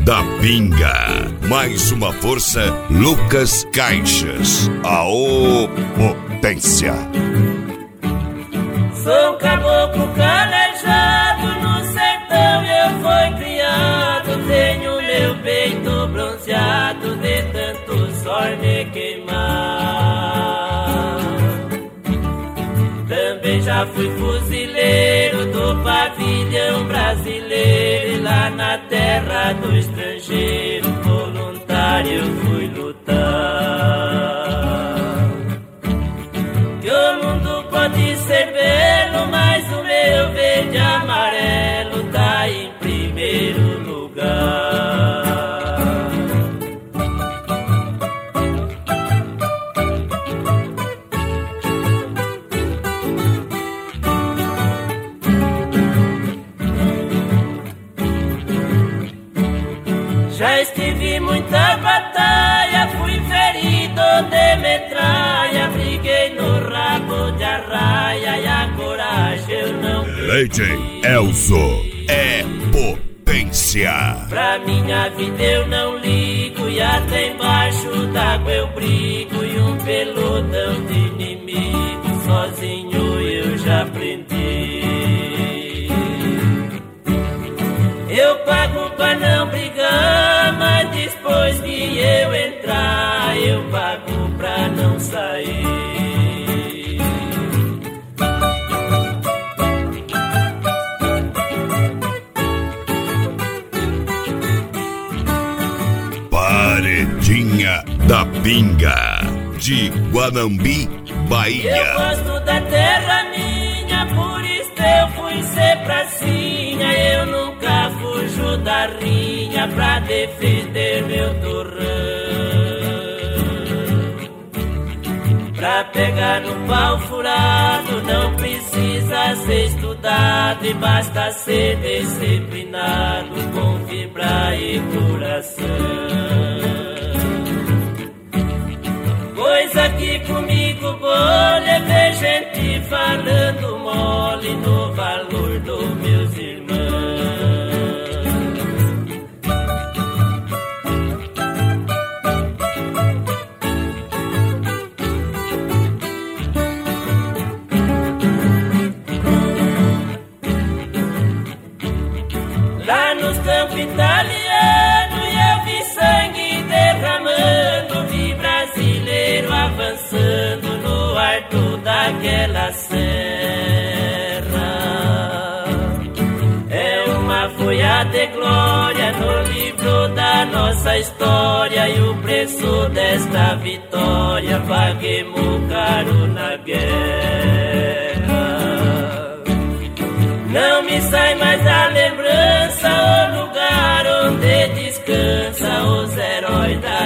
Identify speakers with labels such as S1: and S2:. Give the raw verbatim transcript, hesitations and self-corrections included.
S1: da Pinga. Mais uma força, Lucas Caixas. Aô, potência!
S2: Sou um caboclo calejado, no sertão eu fui criado. Tenho meu peito bronzeado de tanto sol me queimar. Também já fui fuzileiro do pavilhão brasileiro, e lá na terra do estrangeiro voluntário eu fui lutar. Que o mundo pode ser belo, mas o meu verde e amarelo tá em primeiro lugar. Já estive muita batalha, fui ferido de metralha, briguei no rabo de arraia e a coragem eu não perdi.
S1: Leite Elzo é potência.
S2: Pra minha vida eu não ligo, e até embaixo d'água eu brigo, e um pelotão de inimigo sozinho eu já aprendi. Eu pago pra não brigar, mas depois que eu entrar, eu pago pra não sair.
S1: Paredinha da Pinga, de Guanambi, Bahia.
S2: Eu gosto da terra minha, por isso eu fui ser pracinha. Eu nunca fujo da rinha pra defender meu torrão. Pra pegar no pau furado não precisa ser estudado, e basta ser disciplinado com fibra e coração. Pois aqui comigo bolha, vê gente falando mole no valor dos meus irmãos. Lá nos campos italianos eu vi sangue derramando, vi brasileiro avançando no arco daquela serra. É uma folha de glória no livro da nossa história, e o preço desta vitória paguemos caro na guerra. Não me sai mais a lembrança, o lugar onde descansa os heróis da